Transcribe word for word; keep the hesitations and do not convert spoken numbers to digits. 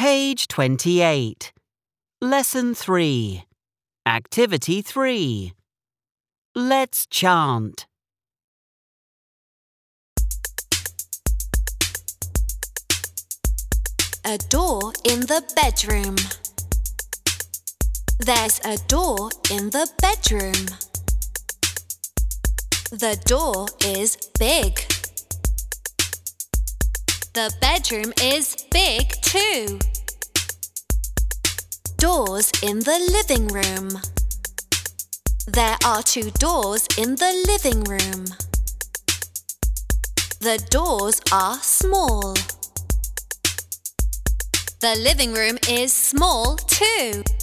Page twenty-eight. Lesson three. Activity three. Let's chant. A door in the bedroom. There's a door in the bedroom. The door is big. The bedroom is big too. Doors in the living room. There are two doors in the living room. The doors are small. The living room is small too.